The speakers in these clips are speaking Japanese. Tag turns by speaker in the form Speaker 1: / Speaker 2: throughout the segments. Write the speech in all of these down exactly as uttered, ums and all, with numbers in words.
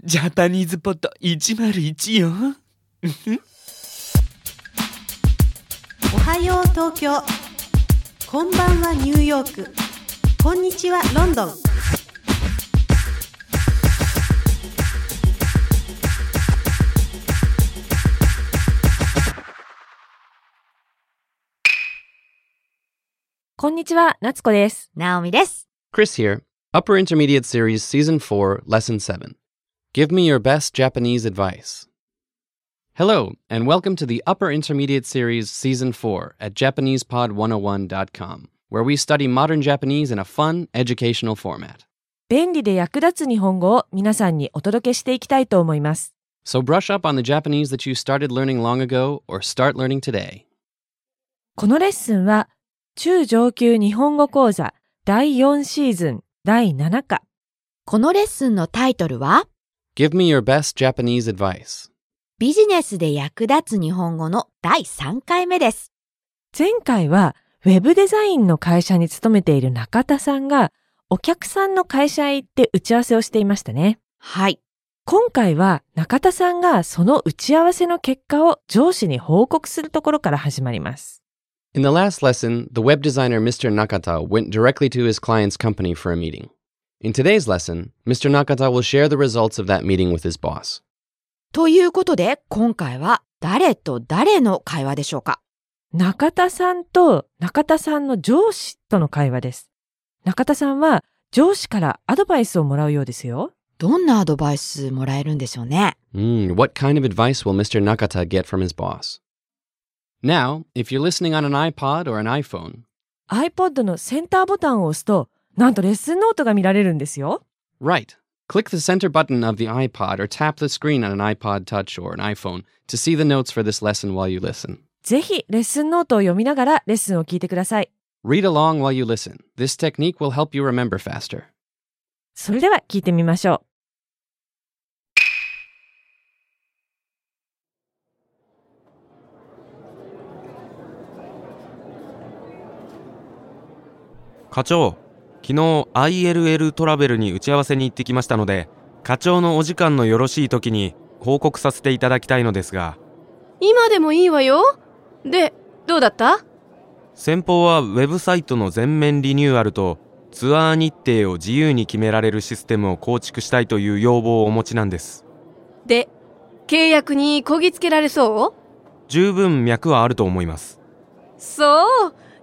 Speaker 1: ジャパニーズポットいちまるいちよ。
Speaker 2: おはよう東京、こんばんはニューヨーク、こんにちはロンドン。
Speaker 3: こんにちは、夏子です。
Speaker 4: ナオミです。
Speaker 5: Chris here. Upper Intermediate Series Season four, Lesson seven. Give me your best Japanese advice. Hello, and welcome to the Upper Intermediate Series Season four at Japanese Pod one oh one dot com, where we study modern Japanese in a fun, educational format.
Speaker 3: 便利で役立つ日本語を皆さんにお届けしていきたいと思います。
Speaker 5: So brush up on the Japanese that you started learning long ago or start learning today.
Speaker 3: このレッスンは中上級日本語講座だいよんシーズンだいなな課。
Speaker 4: このレッスンのタイトルは
Speaker 5: Give me your best Japanese advice.
Speaker 4: ビジネスで役立つ日本語のだいさんかいめです。
Speaker 3: 前回はウェブデザインの会社に勤めている中田さんがお客さんの会社へ行って打ち合わせをしていましたね。
Speaker 4: はい。
Speaker 3: 今回は中田さんがその打ち合わせの結果を上司に報告するところから始まります。
Speaker 5: In the last lesson, the web designer Mister Nakata went directly to his client's company for a meeting. In today's lesson, Mister Nakata will share the results of that meeting with his boss.
Speaker 4: ということで、今回は誰と誰の会話でしょうか？
Speaker 3: 中田さんと中田さんの上司との会話です。中田さんは上司からアドバイスをもらうようですよ。
Speaker 4: どんなアドバイスもらえるんでしょうね。
Speaker 5: Mm, what kind of advice will Mister Nakata get from his boss? Now, if you're listening on an iPod or an iPhone,
Speaker 3: iPod のセンターボタンを押すと、なんとレッスンノートが見られるんですよ。
Speaker 5: Right. Click the center button of the iPod or tap the screen on an iPod Touch or an iPhone to see the notes for this lesson while you listen.
Speaker 3: ぜひレッスンノートを読みながらレッスンを聞いてください。
Speaker 5: Read along while you listen. This technique will help you remember faster.
Speaker 3: それでは聞いてみましょう。
Speaker 6: 課長、昨日 アイエルエル トラベルに打ち合わせに行ってきましたので、課長のお時間のよろしい時に報告させていただきたいのですが。
Speaker 7: 今でもいいわよ。で、どうだった？
Speaker 6: 先方はウェブサイトの全面リニューアルとツアー日程を自由に決められるシステムを構築したいという要望をお持ちなんです。
Speaker 7: で、契約にこぎつけられそう？
Speaker 6: 十分脈はあると思います。
Speaker 7: そう、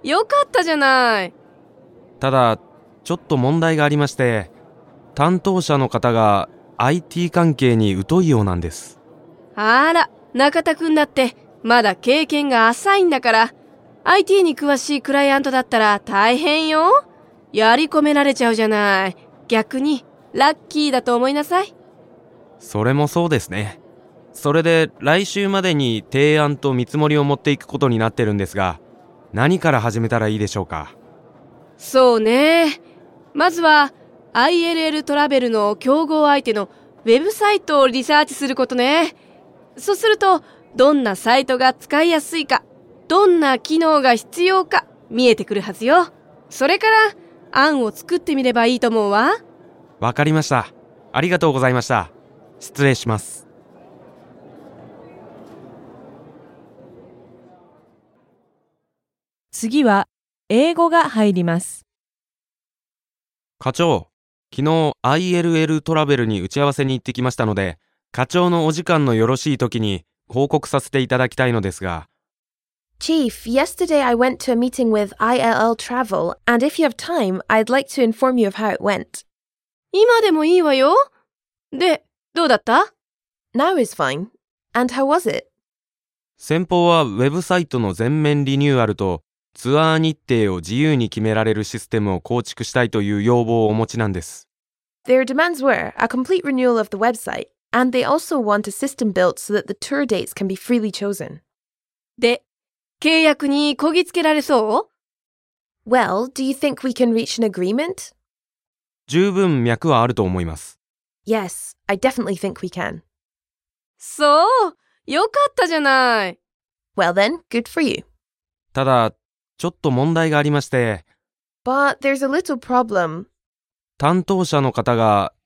Speaker 7: よかったじゃない。
Speaker 6: ただ、ちょっと問題がありまして、担当者の方が アイティー 関係に疎いようなんです。
Speaker 7: あら、中田くんだってまだ経験が浅いんだから、アイティー に詳しいクライアントだったら大変よ。やり込められちゃうじゃない。逆にラッキーだと思いなさい。
Speaker 6: それもそうですね。それで来週までに提案と見積もりを持っていくことになってるんですが、何から始めたらいいでしょうか？
Speaker 7: そうね。まずは アイエルエル トラベルの競合相手のウェブサイトをリサーチすることね。そうすると、どんなサイトが使いやすいか、どんな機能が必要か見えてくるはずよ。それから案を作ってみればいいと思うわ。
Speaker 6: わかりました。ありがとうございました。失礼します。
Speaker 3: 次は英語が入ります。
Speaker 6: 課長、昨日 アイエルエル トラベルに打ち合わせに行ってきましたので、課長のお時間のよろしい時に報告させていただきたいのですが。
Speaker 8: Chief, yesterday I went to a meeting with アイエルエル Travel, and if you have time, I'd like to inform you of how it went.
Speaker 7: 今でもいいわよ。で、どうだった？
Speaker 8: Now is fine. And how was it?
Speaker 6: 先方はウェブサイトの全面リニューアルとツアー日程を自由に決められるシステムを構築したいという要望をお持ちなんです。
Speaker 8: Their demands were a complete renewal of the website, and they also want a system built so that the tour dates can be freely chosen.
Speaker 7: で、契約にこぎつけられそう？
Speaker 8: Well, do you think we can reach an agreement?
Speaker 6: 十分脈はあると思います。
Speaker 8: Yes, I definitely think we can.
Speaker 7: そう、よかったじゃない。
Speaker 8: Well then, good for you.
Speaker 6: ただ、ちょっと問題がありまして。
Speaker 8: But there's a little problem.
Speaker 6: 担当者の方が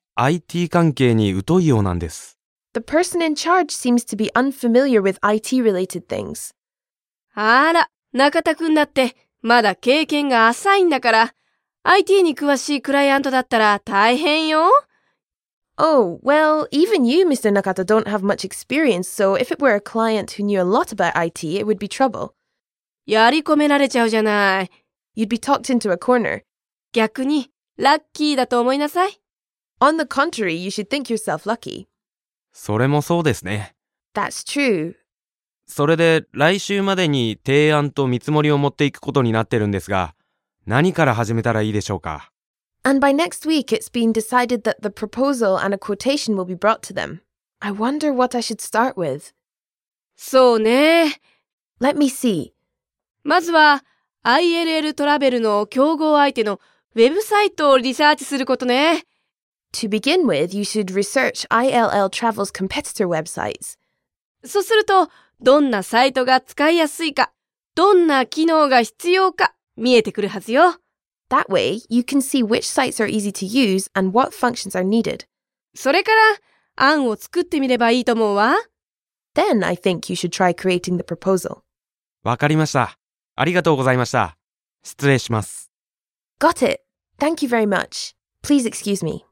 Speaker 6: アイティー 関係に疎いようなんです。
Speaker 8: The person in charge seems to be unfamiliar withアイティーrelated things.
Speaker 7: あら、中田くんだってまだ経験が浅いんだから、アイティー に詳しいクライアントだったら大変よ。
Speaker 8: Oh, well, even you, Mister Nakata, don't have much experience, so if it were a client who knew a lot aboutアイティー, it would be trouble.
Speaker 7: やり込められちゃうじゃない。
Speaker 8: You'd be talked into a corner.
Speaker 7: 逆にラッキーだと思いなさい。
Speaker 8: On the contrary, you should think yourself lucky.
Speaker 6: それもそうですね。
Speaker 8: That's true.
Speaker 6: それで来週までに提案と見積もりを持っていくことになってるんですが、何から始めたらいいでしょうか。
Speaker 8: And by next week, it's been decided that the proposal and a quotation will be brought to them. I wonder what I should start with.
Speaker 7: そうね。
Speaker 8: Let me see.
Speaker 7: まずは アイエルエル トラベルの競合相手のウェブサイトをリサーチすることね。
Speaker 8: To begin with, you should research アイエルエル Travel's competitor websites.
Speaker 7: そうすると、どんなサイトが使いやすいか、どんな機能が必要か見えてくるはずよ。
Speaker 8: That way, you can see which sites are easy to use and what functions are needed.
Speaker 7: それから案を作ってみればいいと思うわ。
Speaker 8: Then I think you should try creating the proposal.
Speaker 6: わかりました。ありがとうございました。失礼します。
Speaker 8: Got it. Thank you very much. Please excuse me.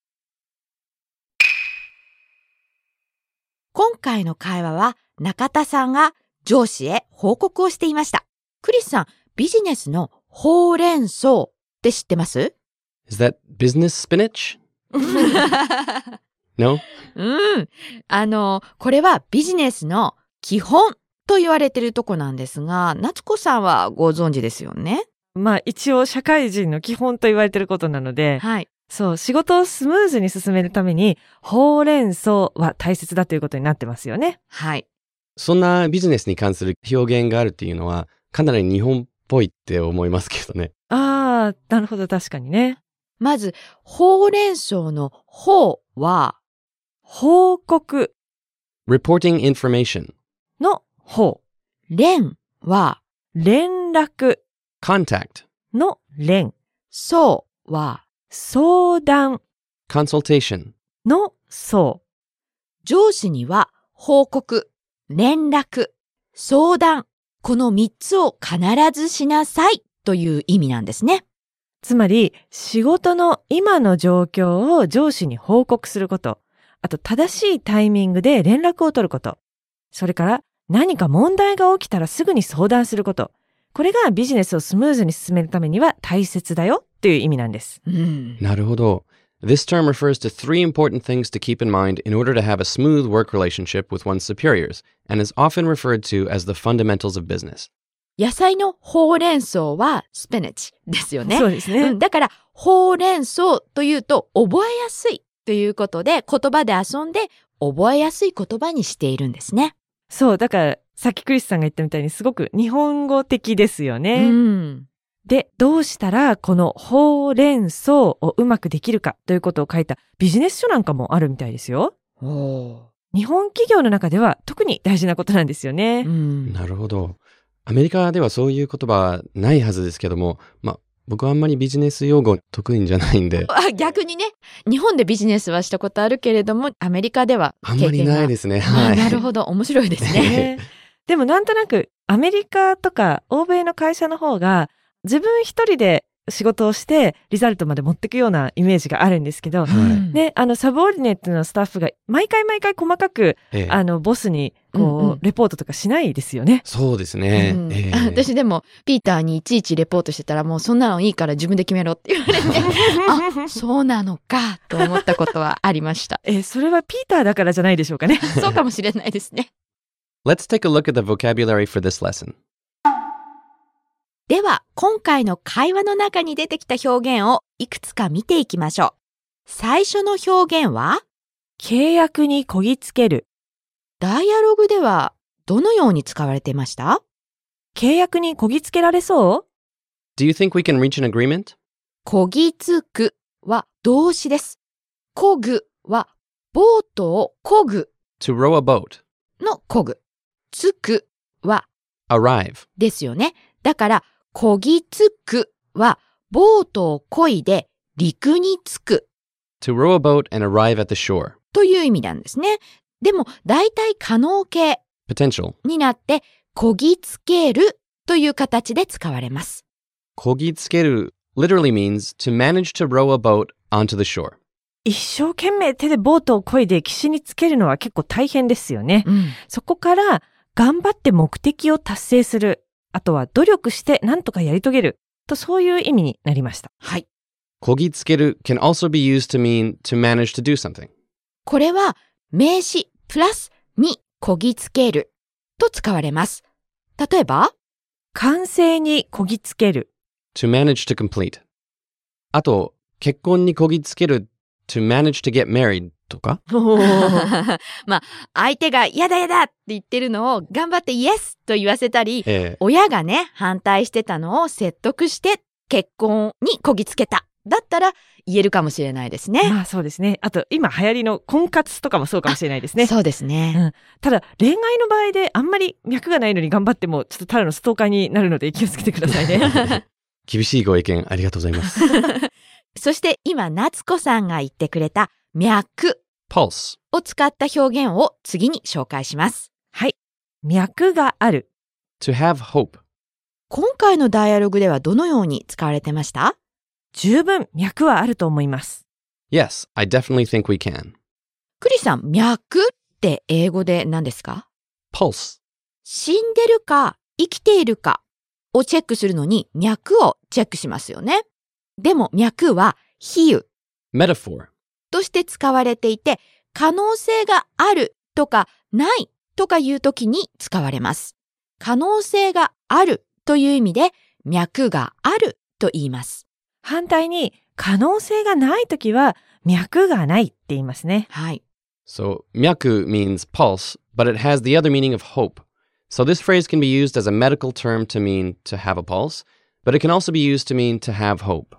Speaker 4: 今回の会話は中田さんが上司へ報告をしていました。クリスさん、ビジネスのほうれん草って知ってます？
Speaker 5: Is that business spinach? No?
Speaker 4: うん。あの、これはビジネスの基本と言われているとこなんですが、夏子さんはご存知ですよね。
Speaker 3: まあ一応社会人の基本と言われていることなので、
Speaker 4: はい。
Speaker 3: そう、仕事をスムーズに進めるために、ほうれん草は大切だということになってますよね。
Speaker 4: はい。
Speaker 5: そんなビジネスに関する表現があるっていうのは、かなり日本っぽいって思いますけどね。
Speaker 3: ああ、なるほど、確かにね。
Speaker 4: まず、ほうれん草のほうは、
Speaker 3: 報告
Speaker 5: reporting information
Speaker 3: のほ
Speaker 4: う。れんは、
Speaker 3: 連絡
Speaker 5: contact
Speaker 3: の連。
Speaker 4: そうは、
Speaker 3: 相談
Speaker 5: consultation
Speaker 3: のそう。
Speaker 4: 上司には報告、連絡、相談、このみっつを必ずしなさいという意味なんですね。
Speaker 3: つまり、仕事の今の状況を上司に報告すること。あと、正しいタイミングで連絡を取ること。それから、何か問題が起きたらすぐに相談すること。これがビジネスをスムーズに進めるためには大切だよという意味なんです。
Speaker 4: うん、
Speaker 5: なるほど。This term refers to three important things to keep in mind in order to have a smooth work relationship with one's superiors, and is often referred to as the fundamentals of business.
Speaker 4: 野菜のほうれん草はスピナチですよね。
Speaker 3: そうですね。
Speaker 4: うん、だから、ほうれん草というと覚えやすいということで、言葉で遊んで覚えやすい言葉にしているんですね。
Speaker 3: そう、だから、さっきクリスさんが言ったみたいにすごく日本語的ですよね。
Speaker 4: うん、
Speaker 3: で、どうしたらこのほうれん草をうまくできるかということを書いたビジネス書なんかもあるみたいですよ。
Speaker 4: お
Speaker 3: 日本企業の中では特に大事なことなんですよね。
Speaker 4: うん、
Speaker 5: なるほど。アメリカではそういう言葉はないはずですけども、まあ、僕はあんまりビジネス用語得意じゃないんで。
Speaker 4: あ、逆にね、日本でビジネスはしたことあるけれども、アメリカでは経験が。
Speaker 5: あんまりないですね。
Speaker 4: はい。
Speaker 5: はい。
Speaker 4: なるほど、面白いですね。
Speaker 3: でもなんとなくアメリカとか欧米の会社の方が自分一人で仕事をしてリザルトまで持っていくようなイメージがあるんですけど、
Speaker 5: はい
Speaker 3: で、あのサブオーディネットのスタッフが毎回毎回細かく、
Speaker 5: ええ、
Speaker 3: あのボスにこう、
Speaker 4: うんうん、
Speaker 3: レポートとかしないですよね。
Speaker 5: そうですね。
Speaker 4: うん
Speaker 5: ええ、
Speaker 4: 私でもピーターにいちいちレポートしてたらもうそんなのいいから自分で決めろって言われてあ、そうなのかと思ったことはありました。
Speaker 3: えー、それはピーターだからじゃないでしょうかね。
Speaker 4: そうかもしれないですね。
Speaker 5: Let's take a look at the vocabulary for this lesson.
Speaker 4: では、今回の会話の中に出てきた表現をいくつか見ていきましょう。最初の表現は、
Speaker 3: 契約にこぎつける。
Speaker 4: ダイアログではどのように使われていました？
Speaker 3: 契約にこぎつけられそう？
Speaker 5: Do you think we can reach an agreement?
Speaker 4: こぎつくは動詞です。こぐはボートをこぐ
Speaker 5: To row a boat.
Speaker 4: のこぐ。つくは
Speaker 5: Arrive.
Speaker 4: ですよね。だから、こぎつくはボートをこいで陸に着く。
Speaker 5: To row a boat and arrive at the shore.
Speaker 4: という意味なんですね。でも、大体可能形
Speaker 5: Potential.
Speaker 4: になって、こぎつけるという形で使われます。
Speaker 5: こぎつける literally means to manage to row a boat onto the shore.
Speaker 3: 一生懸命手でボートを漕いで岸につけるのは結構大変ですよね。
Speaker 4: うん、
Speaker 3: そこから頑張って目的を達成する。あとは努力して何とかやり遂げる。とそういう意味になりました。
Speaker 4: はい。
Speaker 5: こぎつける can also be used to mean to manage to do something.
Speaker 4: これは名詞プラスにこぎつけると使われます。例えば、
Speaker 3: 完成にこぎつける。
Speaker 5: To manage to complete. あと、結婚にこぎつける to manage to get married とか
Speaker 4: まあ、相手がやだやだって言ってるのを頑張ってイエスと言わせたり、
Speaker 5: ええ、
Speaker 4: 親がね、反対してたのを説得して結婚にこぎつけた。だったら言えるかもしれないですね。
Speaker 3: まあそうですね。あと今流行りの婚活とかもそうかもしれないですね。
Speaker 4: そうですね、
Speaker 3: うん。ただ恋愛の場合であんまり脈がないのに頑張ってもちょっとただのストーカーになるので気をつけてくださいね。
Speaker 5: 厳しいご意見ありがとうございます。
Speaker 4: そして今夏子さんが言ってくれた脈
Speaker 5: Pulse
Speaker 4: を使った表現を次に紹介します。
Speaker 3: はい。脈がある。
Speaker 5: To have hope.
Speaker 4: 今回のダイアログではどのように使われてました？
Speaker 3: 十分脈はあると思います。
Speaker 5: Yes, I definitely think we can.
Speaker 4: クリさん、脈って英語で何ですか？
Speaker 5: Pulse.
Speaker 4: 死んでるか生きているかをチェックするのに脈をチェックしますよね。でも脈は比喩
Speaker 5: Metaphor.
Speaker 4: として使われていて、可能性があるとかないとかいう時に使われます。可能性があるという意味で脈があると言います。
Speaker 3: 反対に可能性がないときは脈がないって言いますね。
Speaker 4: はい。
Speaker 5: So, 脈 means pulse, but it has the other meaning of hope. So this phrase can be used as a medical term to mean to have a pulse, but it can also be used to mean to have hope.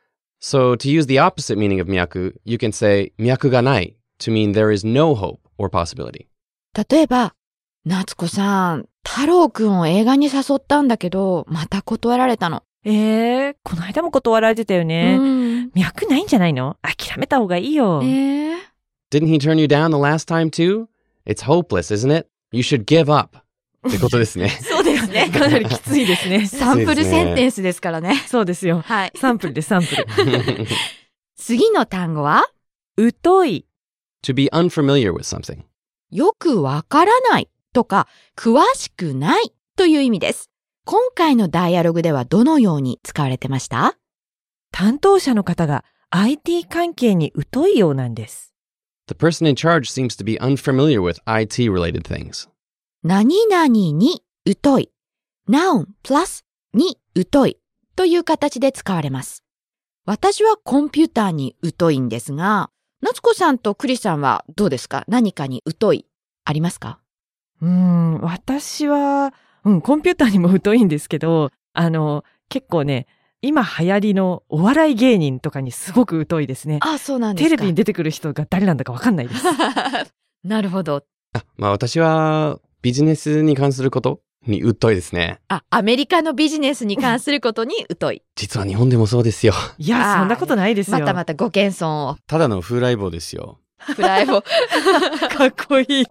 Speaker 5: So to use the opposite meaning of 脈, you can say 脈がない to mean there is no hope or possibility.
Speaker 4: 例えば、夏子さん、太郎くんを映画に誘ったんだけど、また断られたの。
Speaker 3: えー、この間も断られてたよね。
Speaker 4: うん、
Speaker 3: 脈ないんじゃないの？諦めた方がいいよ。
Speaker 4: えー、
Speaker 5: Didn't he turn you down the last time too? It's hopeless, isn't it? You should give up. ってことですね。
Speaker 3: そうですね。かなりきついですね。
Speaker 4: サンプルセンテンスですからね。
Speaker 3: そうですよ。
Speaker 4: はい。
Speaker 3: サンプルでサンプル。
Speaker 4: 次の単語は
Speaker 3: 疎い。
Speaker 5: To be unfamiliar with something.
Speaker 4: よくわからないとか詳しくないという意味です。今回のダイアログではどのように使われてました？
Speaker 3: 担当者の方が アイティー 関係に疎いようなんです。
Speaker 5: The person in charge seems to be unfamiliar with アイティー related things.
Speaker 4: 何々に疎い。noun プラスに疎いという形で使われます。私はコンピューターに疎いんですが、夏子さんとクリさんはどうですか？何かに疎いありますか？
Speaker 3: うーん、私は、うん、コンピューターにも疎いんですけど、あの、結構ね、今流行りのお笑い芸人とかにすごく疎いですね。
Speaker 4: あ、そうなんですか。
Speaker 3: テレビに出てくる人が誰なんだかわかんないです。
Speaker 4: なるほど。
Speaker 5: あ、まあ私はビジネスに関することに疎いですね。
Speaker 4: あ、アメリカのビジネスに関することに疎い。
Speaker 5: 実は日本でもそうですよ。
Speaker 3: いや、そんなことないですよ。
Speaker 4: またまたご謙遜を。
Speaker 5: ただの風来坊ですよ。
Speaker 4: フライボ
Speaker 3: かっこいい。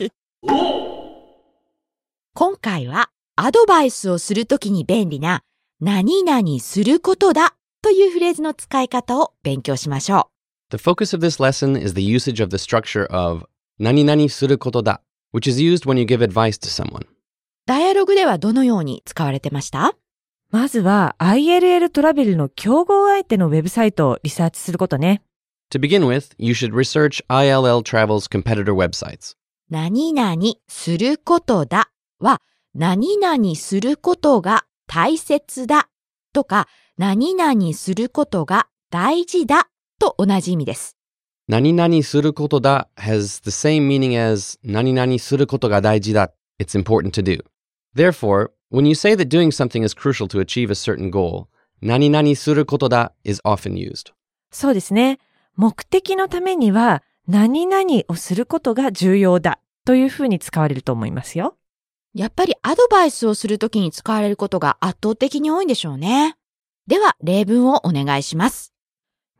Speaker 4: 今回はアドバイスをするときに便利な何々することだというフレーズの使い方を勉強しましょ
Speaker 5: う。The focus of this lesson is the usage of the structure of 何々することだ which is used when you give advice to someone.
Speaker 4: ダイアログではどのように使われてました？
Speaker 3: まずは アイエルエル トラベルの競合相手のウェブサイトをリサーチすることね。
Speaker 5: To begin with, you should research アイエルエル Travel's competitor websites.
Speaker 4: 何々することだは何々することが大切だとか何々することが大事だと同じ意味です。
Speaker 5: 何々することだ has the same meaning as 何々することが大事だ. It's important to do. Therefore, when you say that doing something is crucial to achieve a certain goal, 何々することだ is often used.
Speaker 3: そうですね。目的のためには何々をすることが重要だというふうに使われると思いますよ。
Speaker 4: やっぱりアドバイスをするときに使われることが圧倒的に多いんでしょうね。では例文をお願いします。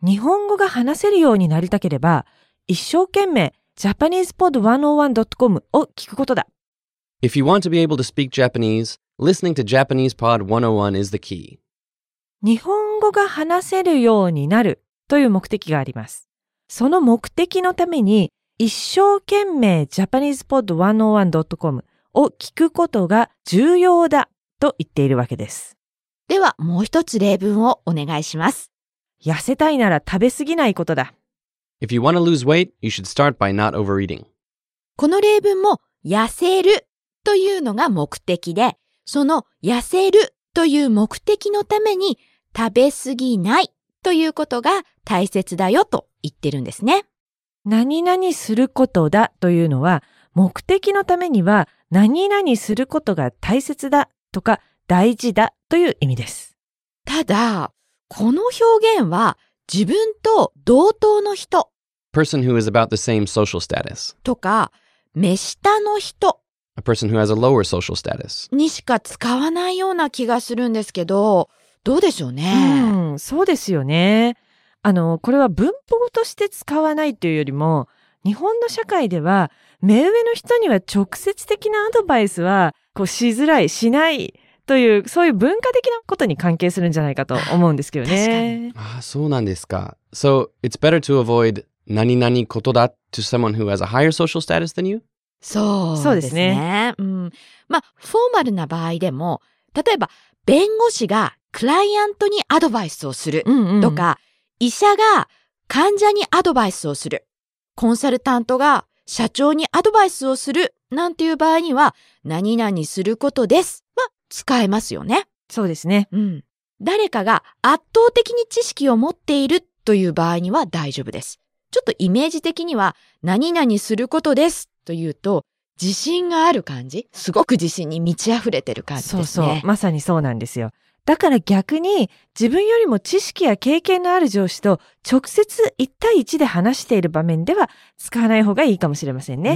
Speaker 3: 日本語が話せるようになりたければ、一生懸命 ジャパニーズポッドひゃくいちドットコム を聞くことだ。
Speaker 5: If you want to be able to speak Japanese, listening to Japanese Pod ひゃくいち is the key.
Speaker 3: 日本語が話せるようになるという目的があります。その目的のために、一生懸命 ジャパニーズポッドひゃくいちドットコム を聞くことが重要だと言っているわけです。
Speaker 4: では、もう一つ例文をお願いします。
Speaker 3: 痩せたいなら食べ過ぎないことだ。
Speaker 5: If you want to lose weight, you should start by not overeating.
Speaker 4: この例文も、痩せるというのが目的で、その痩せるという目的のために食べ過ぎないということが大切だよと言ってるんですね。
Speaker 3: 何々することだというのは、目的のためには何々することが大切だとか大事だという意味です。
Speaker 4: ただ、この表現は自分と同等の人
Speaker 5: Person who is about the same social status.
Speaker 4: とか目下の人
Speaker 5: A person who has a lower social status.
Speaker 4: にしか使わないような気がするんですけど、どうでしょうね。
Speaker 3: うん、そうですよね。あの、これは文法として使わないというよりも、日本の社会では目上の人には直接的なアドバイスはこうしづらい、しないという、そういう文化的なことに関係するんじゃないかと思うんですけどね。
Speaker 5: ああ、そうなんですか。So, it's better to avoid 何々ことだ to someone who has a higher social status than you?
Speaker 4: そう
Speaker 3: そう
Speaker 4: でね。
Speaker 3: ですすね。
Speaker 4: うん。まあ、フォーマルな場合でも、例えば、弁護士がクライアントにアドバイスをする
Speaker 3: うんうん、
Speaker 4: とか、医者が患者にアドバイスをする、コンサルタントが社長にアドバイスをするなんていう場合には、何々することですは使えますよね。
Speaker 3: そうですね。
Speaker 4: うん。誰かが圧倒的に知識を持っているという場合には大丈夫です。ちょっとイメージ的には、何々することですというと、自信がある感じ、すごく自信に満ち溢れてる感じですね。
Speaker 3: そうそう。まさにそうなんですよ。だから逆に自分よりも知識や経験のある上司と直接いち対いちで話している場面では使わない方がいいかもしれませんね。
Speaker 4: うん、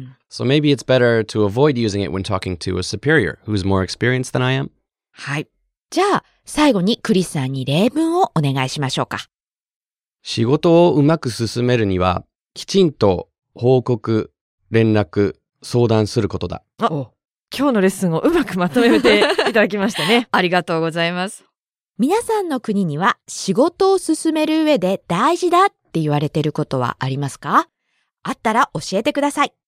Speaker 5: So maybe it's better to avoid using it when talking to a superior who's more experienced than I am.
Speaker 4: はい。じゃあ、最後にクリスさんに例文をお願いしましょうか。
Speaker 5: 仕事をうまく進めるには、きちんと報告、連絡、相談することだ。
Speaker 3: あ、今日のレッスンをうまくまとめていただきましたね。
Speaker 4: ありがとうございます。皆さんの国には仕事を進める上で大事だって言われていることはありますか？あったら教えてください。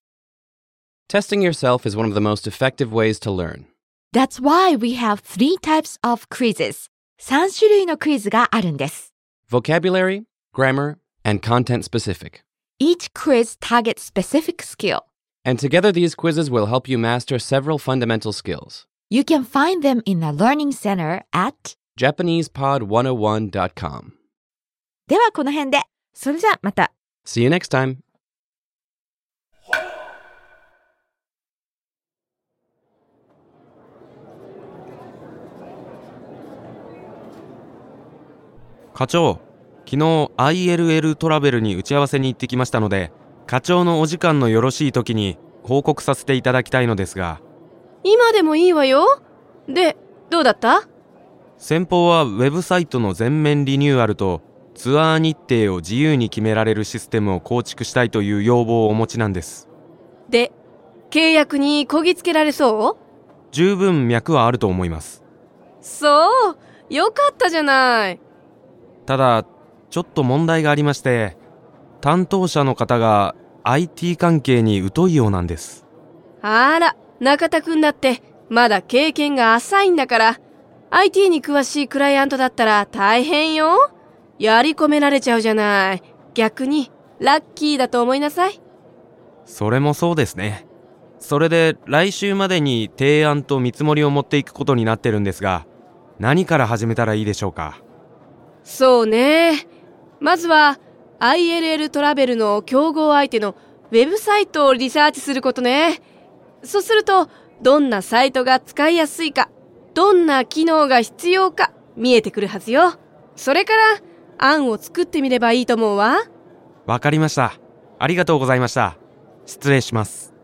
Speaker 5: Testing yourself is one of the most effective ways to learn.
Speaker 4: That's why we have three types of quizzes. さん種類のクイズがあるんです。
Speaker 5: Vocabulary, grammar, and content specific.
Speaker 4: Each quiz targets specific skill.
Speaker 5: And together these quizzes will help you master several fundamental skills.
Speaker 4: You can find them in the Learning Center at
Speaker 5: Japanese pod one oh one dot com.
Speaker 4: ではこの辺で。
Speaker 3: それじゃあまた。
Speaker 5: See you next time.
Speaker 6: 課長、昨日 アイエルエル トラベルに打ち合わせに行ってきましたので、課長のお時間のよろしい時に報告させていただきたいのですが。
Speaker 7: 今でもいいわよ。で、どうだった？
Speaker 6: 先方はウェブサイトの全面リニューアルとツアー日程を自由に決められるシステムを構築したいという要望をお持ちなんです。
Speaker 7: で、契約にこぎつけられそう？
Speaker 6: 十分脈はあると思います。
Speaker 7: そう、よかったじゃない。
Speaker 6: ただ、ちょっと問題がありまして、担当者の方が アイティー 関係に疎いようなんです。
Speaker 7: あら、中田くんだってまだ経験が浅いんだから、アイティー に詳しいクライアントだったら大変よ。やり込められちゃうじゃない。逆にラッキーだと思いなさい。
Speaker 6: それもそうですね。それで来週までに提案と見積もりを持っていくことになってるんですが、何から始めたらいいでしょうか。
Speaker 7: そうね。まずは アイエルエル トラベルの競合相手のウェブサイトをリサーチすることね。そうすると、どんなサイトが使いやすいか、どんな機能が必要か見えてくるはずよ。それから案を作ってみればいいと思うわ。
Speaker 6: わかりました。ありがとうございました。失礼します。